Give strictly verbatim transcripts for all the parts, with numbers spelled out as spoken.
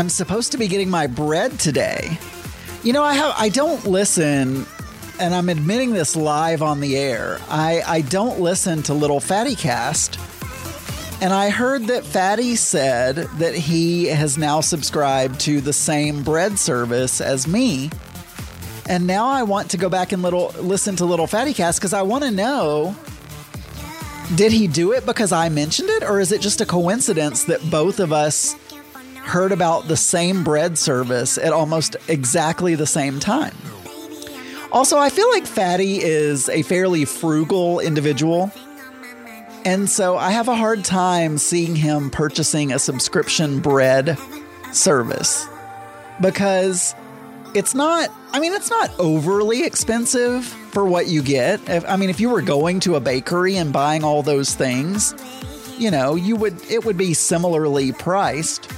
I'm supposed to be getting my bread today. You know, I have I don't listen, and I'm admitting this live on the air. I, I don't listen to Little Fatty Cast. And I heard that Fatty said that he has now subscribed to the same bread service as me. And now I want to go back and little listen to Little Fatty Cast because I want to know, did he do it because I mentioned it? Or is it just a coincidence that both of us heard about the same bread service at almost exactly the same time? Also, I feel like Fatty is a fairly frugal individual. And so I have a hard time seeing him purchasing a subscription bread service because it's not, I mean, it's not overly expensive for what you get. If, I mean, if you were going to a bakery and buying all those things, you know, you would, it would be similarly priced.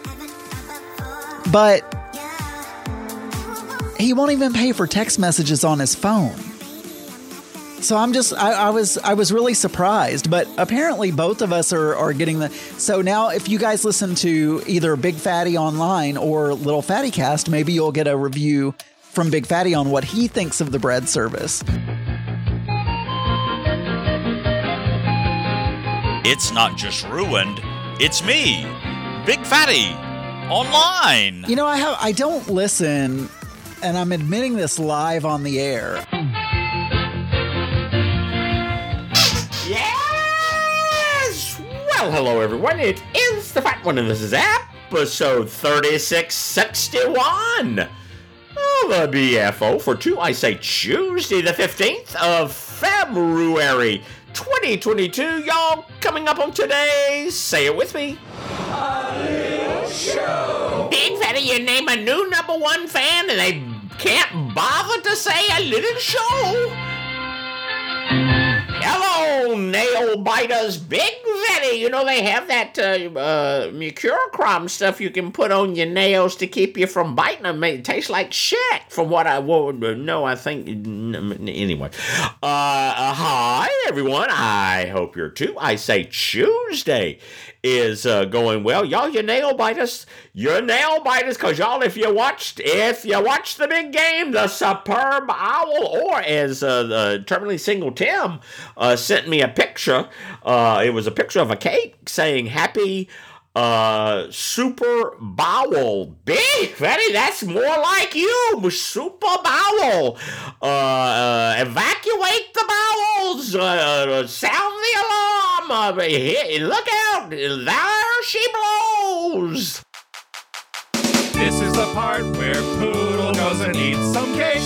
But he won't even pay for text messages on his phone. So I'm just, I, I was, I was really surprised, but apparently both of us are, are getting the, so now if you guys listen to either Big Fatty Online or Little Fatty Cast, maybe you'll get a review from Big Fatty on what he thinks of the bread service. It's not just ruined, it's me, Big Fatty Online. You know, I have, I don't listen, and I'm admitting this live on the air. Yes! Well, hello everyone, it is the Fat One and this is episode thirty-six sixty-one of the B F O for two, I say Tuesday the fifteenth of February twenty twenty-two. Y'all, coming up on today's, say it with me, A Little Show. Big Fatty, you name a new number one fan and they can't bother to say a little show. Hello, nail biters, Big Fatty. You know, they have that uh, uh, Mercurochrome stuff you can put on your nails to keep you from biting them. It tastes like shit, from what I would know. I think, anyway. Uh, uh, hi, everyone. I hope you're too. I say Tuesday is uh, going well. Y'all, you nail biters, you're nail biters, because y'all, if you watched, if you watched the big game, the Superb Owl, or as uh, the terminally single Tim uh, sent me a picture, uh, it was a picture of a cake saying happy uh, Super Bowel. Big Fatty, that's more like you, Super Bowel. Uh, uh, evacuate the bowels, uh, sound the alarm, uh, look out, there she blows. This is the part where Poodle goes and eats some cake.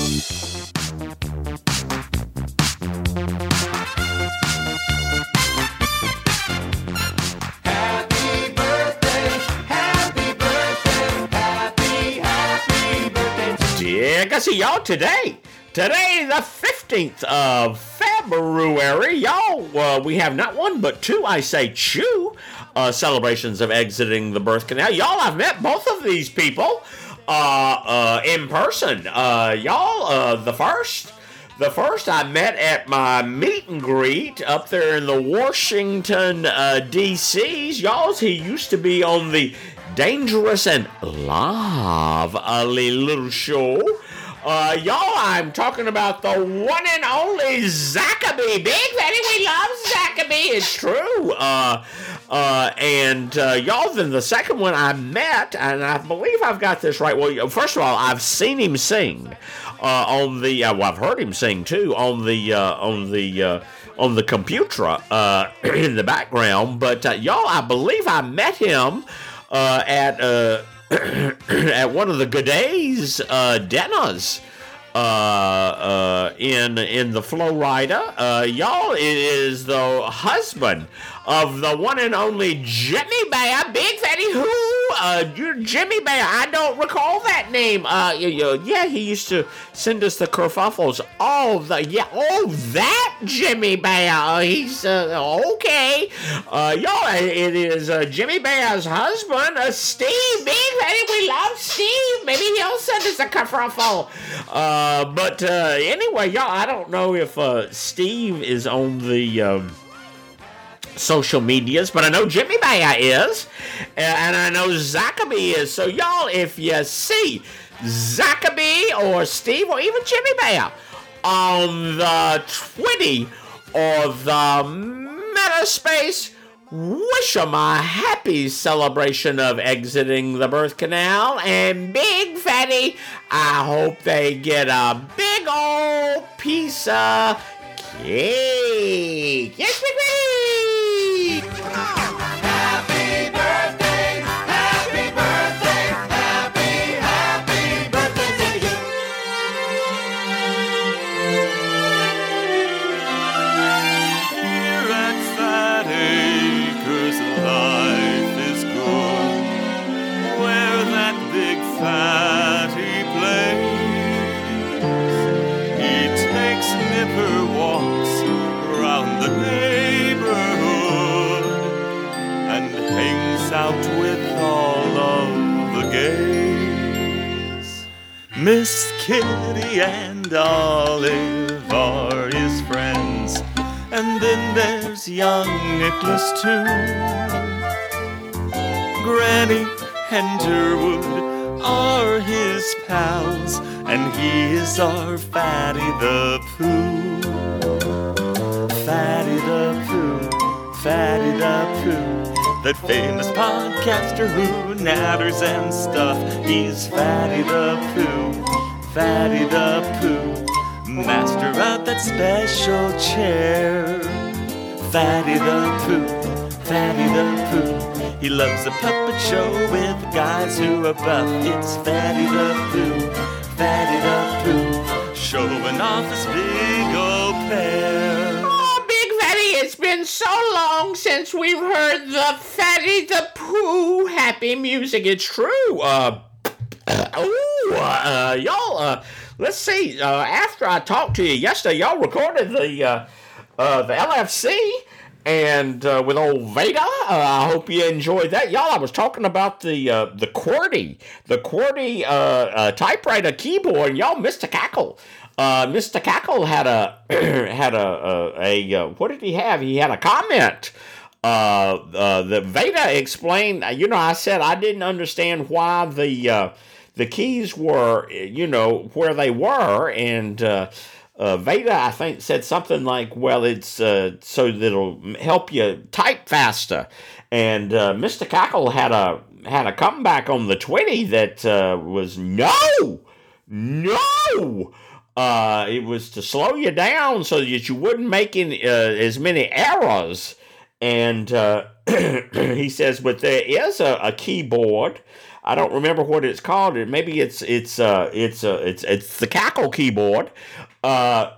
Happy birthday, happy birthday, happy, happy birthday. Yeah, I see y'all today. Today, the fifteenth of February, y'all, uh, we have not one but two, I say two, uh, celebrations of exiting the birth canal. Y'all, I've met both of these people uh, uh, in person. Uh, y'all, uh, the first, the first I met at my meet and greet up there in the Washington, uh, D C's. Y'all's, he used to be on the Dangerous and Live A Little Show. Uh, y'all, I'm talking about the one and only Zackaby. Big Fatty, we love Zackaby. It's true. Uh, uh, and, uh, y'all, then the second one I met, and I believe I've got this right. Well, first of all, I've seen him sing, uh, on the, uh, well, I've heard him sing, too, on the, uh, on the, uh, on the computer, uh, in the background. But, uh, y'all, I believe I met him, uh, at, uh, at one of the Gooday's uh, dinners uh, uh, in in the Flow Rider. Uh, y'all, it is the husband of the one and only Jimmy Bear, Big Fatty. Who? Uh, you're Jimmy Bear. I don't recall that name. Uh, you, you, yeah, he used to send us the kerfuffles. Oh, the yeah. Oh, that Jimmy Bear. Uh, he's uh, okay. Uh, y'all, it is uh, Jimmy Bear's husband, uh, Steve. Big Fatty, we love Steve. Maybe he'll send us a kerfuffle. Uh, but uh, anyway, y'all, I don't know if uh, Steve is on the. Um, social medias, but I know Jimmy Bear is, and I know Zackaby is. So y'all, if you see Zackaby or Steve or even Jimmy Bear on the Twitty or the Metaspace, wish them a happy celebration of exiting the birth canal. And Big Fatty, I hope they get a big old piece of cake. Yes, Big Fatty! Happy birthday, happy birthday, happy, happy birthday to you. Here at Fat Acres, life is good, where that big fatty plays. He takes nipper walks around the neighborhood and hangs out with all of the gays. Miss Kitty and Olive are his friends, and then there's young Nicholas too. Granny and Durwood are his pals, and he is our Fatty the Pooh. Fatty the Pooh, Fatty the Pooh, that famous podcaster who natters and stuff. He's Fatty the Pooh, Fatty the Pooh, master of that special chair. Fatty the Pooh, Fatty the Pooh, he loves a puppet show with guys who are buff. It's Fatty the Pooh, Fatty the Pooh, showing off his big old pair. Oh, Big Fatty, it's been so long since we've heard the Fatty the Pooh happy music. It's true. Uh, ooh, uh, y'all, uh, let's see. Uh, after I talked to you yesterday, y'all recorded the uh, uh, the L F C. And uh, with old Veda, uh, I hope you enjoyed that. Y'all, I was talking about the uh, the QWERTY, the QWERTY uh, uh, typewriter keyboard. Y'all, Mister Cackle. Uh, Mister Cackle had a, had a, a, a uh, what did he have? He had a comment. Uh, uh, that Veda explained, you know, I said I didn't understand why the, uh, the keys were, you know, where they were. And, uh, Uh, Veda, I think, said something like, well, it's uh, so that it'll help you type faster. And uh, Mister Cackle had a had a comeback on the Twitty that uh, was, no, no. Uh, it was to slow you down so that you wouldn't make any, uh, as many errors. And uh, he says, but there is a, a keyboard. I don't remember what it's called. Maybe it's it's uh it's uh it's it's the Cackle keyboard. Uh,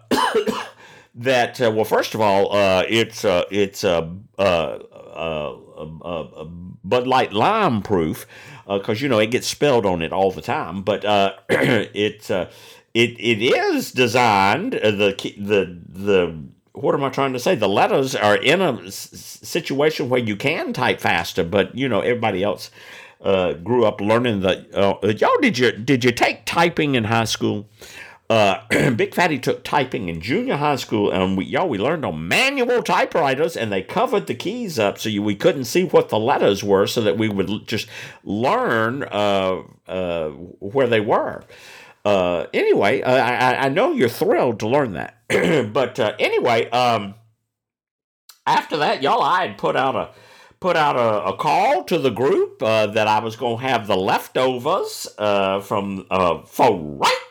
that uh, well, first of all, uh, it's uh it's uh uh uh, uh, uh Bud Light Lime proof, because uh, you know it gets spelled on it all the time. But uh, it uh, it it is designed uh, the the the. What am I trying to say? The letters are in a s- situation where you can type faster, but you know everybody else uh, grew up learning the. Uh, y'all, did you did you take typing in high school? Uh, Big Fatty took typing in junior high school, and we y'all we learned on manual typewriters, and they covered the keys up so you, we couldn't see what the letters were, so that we would l- just learn uh, uh, where they were. Uh, anyway, uh, I, I know you're thrilled to learn that. But uh, anyway, um, after that, y'all, I had put out a put out a, a call to the group uh, that I was going to have the leftovers uh, from uh, for right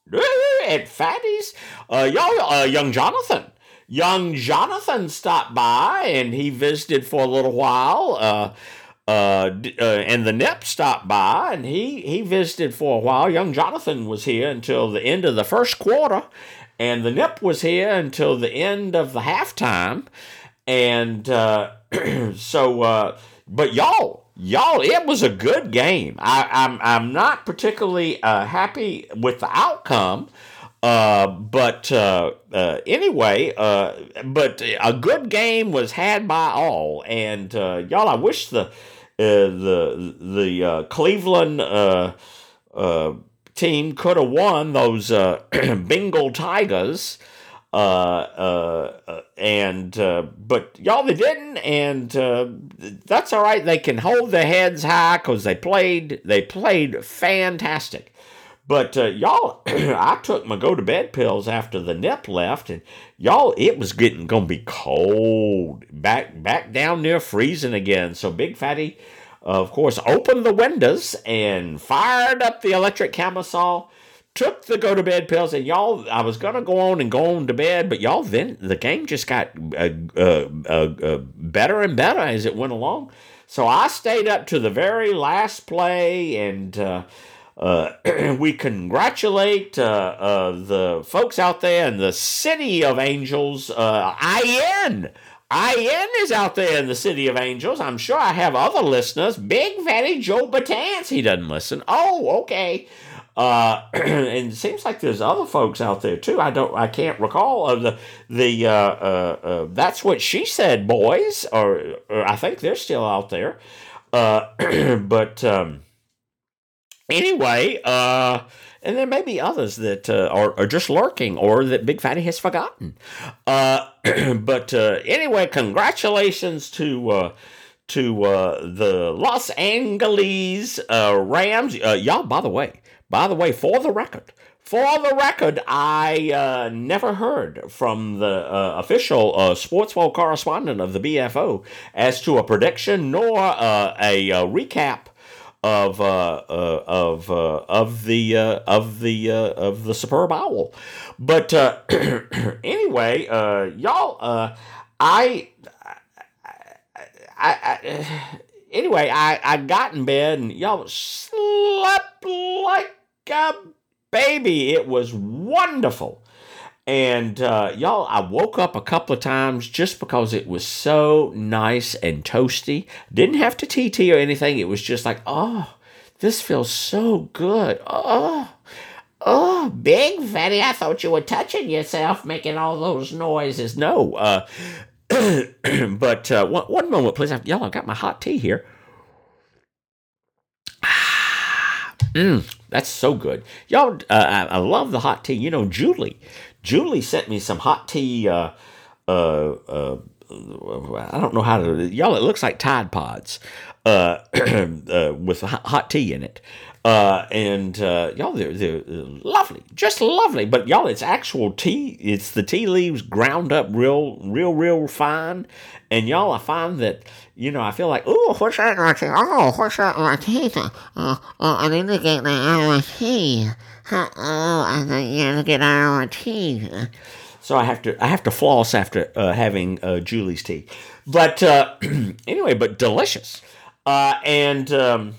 at Fatty's. Uh, y'all, uh, young Jonathan, young Jonathan stopped by and he visited for a little while. Uh, Uh, uh, and the Nip stopped by, and he, he visited for a while. Young Jonathan was here until the end of the first quarter, and the Nip was here until the end of the halftime. And uh, so, uh, but y'all, y'all, it was a good game. I, I'm I'm not particularly uh, happy with the outcome. Uh, but uh, uh, anyway, uh, but a good game was had by all, and uh, y'all, I wish the uh, the the uh, Cleveland uh, uh, team could have won those uh, Bengal Tigers. Uh, uh, uh, and uh, but y'all, they didn't, and uh, that's all right. They can hold their heads high because they played. They played fantastic. But uh, y'all, I took my go to bed pills after the nip left, and y'all, it was getting gonna be cold back back down near freezing again. So Big Fatty, uh, of course, opened the windows and fired up the electric camisole. Took the go-to-bed pills, and y'all, I was going to go on and go on to bed, but y'all, then the game just got uh, uh, uh, uh, better and better as it went along. So I stayed up to the very last play, and uh, uh, we congratulate uh, uh, the folks out there in the City of Angels. Uh, I N. I N is out there in the City of Angels. I'm sure I have other listeners. Big Fatty Joe Batance, he doesn't listen. Oh, okay. Uh, and it seems like there's other folks out there too. I don't, I can't recall of the the. Uh, uh, uh, that's what she said, boys, or, or I think they're still out there. Uh, but um, anyway, uh, and there may be others that uh, are, are just lurking, or that Big Fatty has forgotten. Uh, but uh, anyway, congratulations to. Uh, to uh, the Los Angeles uh, Rams. Uh, y'all, by the way. By the way, for the record, for the record, I uh, never heard from the uh, official uh, Sportswell correspondent of the B F O as to a prediction nor uh, a, a recap of uh, uh, of uh, of the uh, of the uh, of the Superb Owl. But uh, anyway, uh, y'all, uh, I. I, I, anyway, I, I got in bed and y'all slept like a baby. It was wonderful. And uh, y'all, I woke up a couple of times just because it was so nice and toasty. Didn't have to T T or anything. It was just like, oh, this feels so good. Oh, oh, Big Fatty, I thought you were touching yourself making all those noises. No, uh... but uh, one, one moment, please. Y'all, I got my hot tea here. Mm, that's so good. Y'all, uh, I, I love the hot tea. You know, Julie. Julie sent me some hot tea. Uh, uh, uh, I don't know how to. Y'all, it looks like Tide Pods uh, uh, with hot tea in it. Uh, and, uh, y'all, they're, they're lovely, just lovely. But y'all, it's actual tea. It's the tea leaves ground up real, real, real fine. And y'all, I find that, you know, I feel like, ooh, what's that like? Oh, what's that like? Uh, uh, I need to get that out of my tea. Uh, oh, I need to get out of my tea. So I have to, I have to floss after uh, having uh, Julie's tea. But uh, anyway, but delicious. Uh, and um,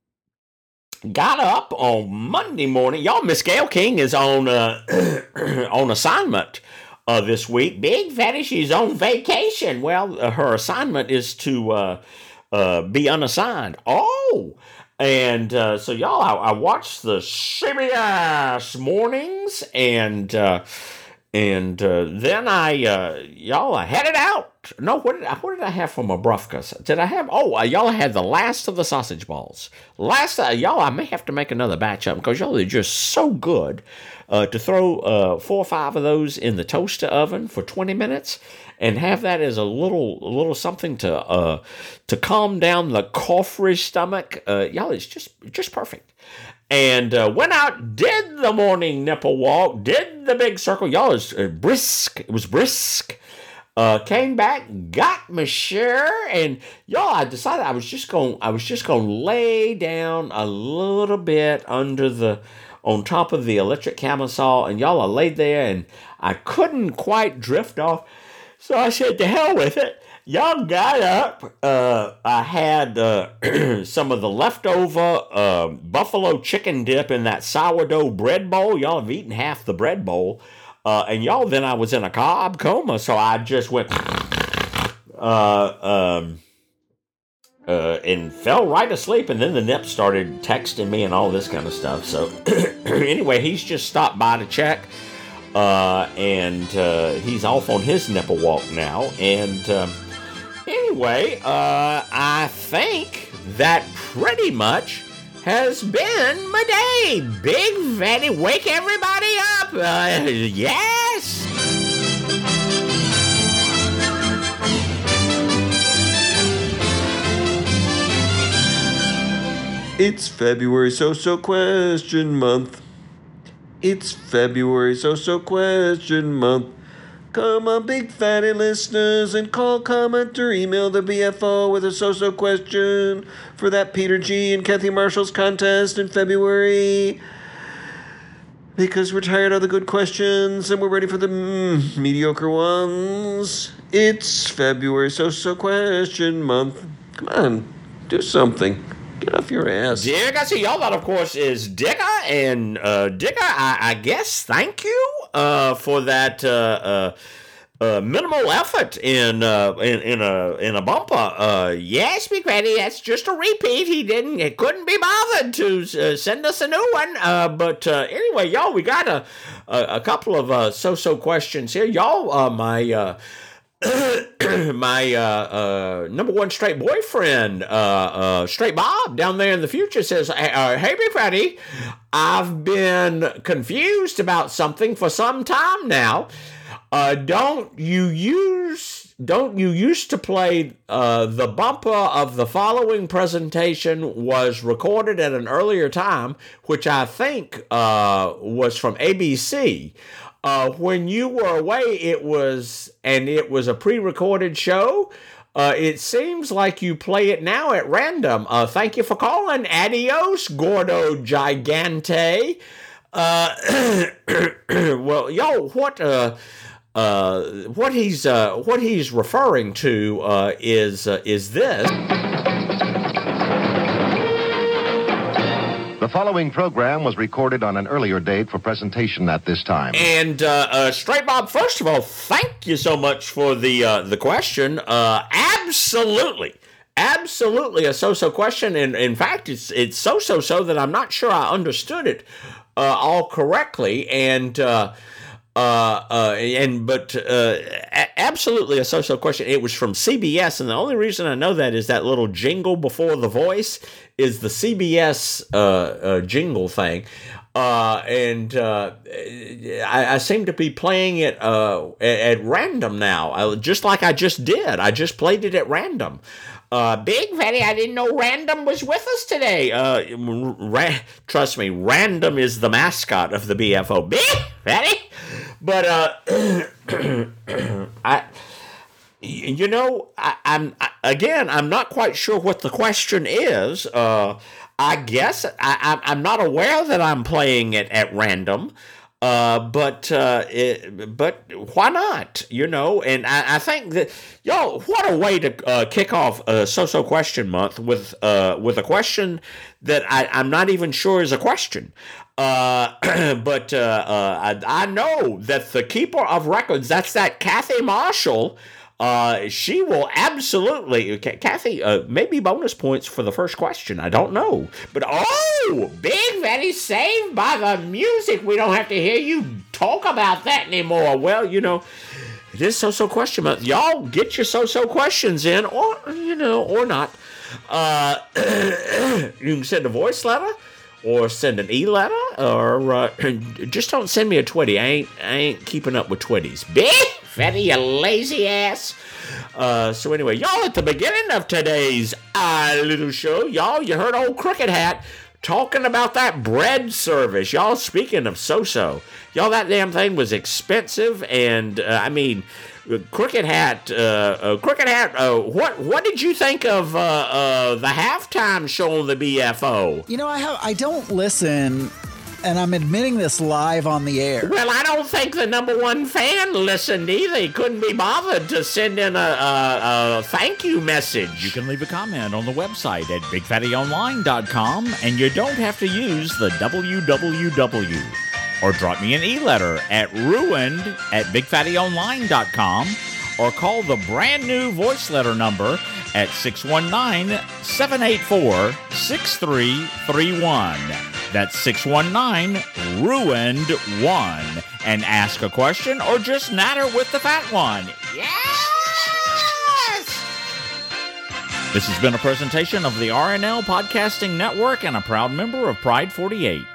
got up on Monday morning. Y'all, Miss Gail King is on uh, on assignment uh, this week. Big Fatty, she's on vacation. Well, uh, her assignment is to uh, uh, be unassigned. Oh, and uh, so y'all, I, I watched the C B S mornings, and uh, and uh, then I uh, y'all, I headed out. No, what did I, what did I have for my brufkas? Did I have? Oh, uh, y'all had the last of the sausage balls. Last, uh, y'all, I may have to make another batch of them because y'all are just so good. Uh, to throw uh, four or five of those in the toaster oven for twenty minutes and have that as a little, a little something to uh, to calm down the cough-ridge stomach. Uh, y'all, it's just just perfect. And uh, went out, did the morning nipple walk, did the big circle. Y'all, it was uh, brisk. It was brisk. Uh, came back, got my share, and y'all, I decided I was just going, I was just going to lay down a little bit under the, on top of the electric camisole, and y'all, I laid there, and I couldn't quite drift off, so I said, to hell with it. Y'all got up. Uh, I had uh, some of the leftover uh, buffalo chicken dip in that sourdough bread bowl. Y'all have eaten half the bread bowl. Uh, and y'all, then I was in a carb coma, so I just went uh, um, uh, and fell right asleep. And then the nip started texting me and all this kind of stuff. So anyway, he's just stopped by to check. Uh, and uh, he's off on his nipple walk now. And um, anyway, uh, I think that pretty much has been my day. Big Fatty, wake everybody up. Uh, yes. It's February So-So Question Month. It's February So-So Question Month. Come on, big fatty listeners, and call, comment, or email the B F O with a so-so question for that Peter G. and Kathy Marshall's contest in February. Because we're tired of the good questions and we're ready for the mm, mediocre ones. It's February So-So Question Month. Come on, do something. Get off your ass. Digga, see, y'all, that, of course, is Digga. And, uh, Digga, I, I guess, thank you, uh, for that, uh, uh, uh, minimal effort in, uh, in, in a, in a bumper. Uh, yes, Big Fatty, that's just a repeat. He didn't, he couldn't be bothered to, uh, send us a new one. Uh, but, uh, anyway, y'all, we got a, a, a couple of, uh, so-so questions here. Y'all, uh, my, uh, my uh, uh, number one straight boyfriend, uh, uh, Straight Bob, down there in the future says, uh, hey, Big Fatty, I've been confused about something for some time now. Uh, don't you use, don't you used to play uh, the bumper of the following presentation was recorded at an earlier time, which I think uh, was from A B C. Uh, when you were away, it was, and it was a pre-recorded show. Uh, it seems like you play it now at random. Uh, thank you for calling. Adios, Gordo Gigante. Uh, well, yo, what, uh, uh, what he's, uh, what he's referring to, uh, is, uh, is this. The following program was recorded on an earlier date for presentation at this time. And uh, uh, Straight Bob, first of all, thank you so much for the uh, the question. Uh, absolutely, absolutely a so-so question. And in fact, it's it's so-so-so that I'm not sure I understood it uh, all correctly. And uh, uh, uh, and but uh, a- absolutely a so-so question. It was from C B S, and the only reason I know that is that little jingle before the voice is the C B S uh, uh, jingle thing. Uh, and uh, I, I seem to be playing it uh, at, at random now, I, just like I just did. I just played it at random. Uh, Big Fatty, I didn't know Random was with us today. Uh, ra- trust me, Random is the mascot of the B F O. Big Fatty! But, uh, I... You know, I, I'm I, again. I'm not quite sure what the question is. Uh, I guess I, I'm not aware that I'm playing it at random. Uh, but uh, it, but why not? You know, and I, I think that y'all, what a way to uh, kick off a so-so question month with uh, with a question that I, I'm not even sure is a question. Uh, but uh, uh, I, I know that the keeper of records, that's that Kathy Marshall. Uh, she will absolutely, Kathy, uh, maybe bonus points for the first question. I don't know. But, oh, Big Fatty saved by the music. We don't have to hear you talk about that anymore. Well, you know, it is so-so question month. Y'all get your so-so questions in, or, you know, or not. Uh, you can send a voice letter, or send an e-letter, or uh, just don't send me a twitty. I ain't, I ain't keeping up with twitties. Big Fatty, you lazy ass. Uh, so anyway, y'all, at the beginning of today's uh, little show, y'all, you heard old Crooked Hat talking about that bread service. Y'all, speaking of so-so, y'all, that damn thing was expensive, and uh, I mean, Crooked Hat, uh, uh, Crooked Hat, uh, what what did you think of uh, uh, the halftime show on the B F O? You know, I have I don't listen, and I'm admitting this live on the air. Well, I don't think the number one fan listened either. He couldn't be bothered to send in a, a, a thank you message. You can leave a comment on the website at big fatty online dot com, and you don't have to use the W W W. Or drop me an e-letter at ruined at big fatty online dot com, or call the brand new voice letter number at six one nine, seven eight four, six three three one. That's six one nine, ruined one. And ask a question or just natter with the fat one. Yes! This has been a presentation of the R N L Podcasting Network and a proud member of Pride forty-eight.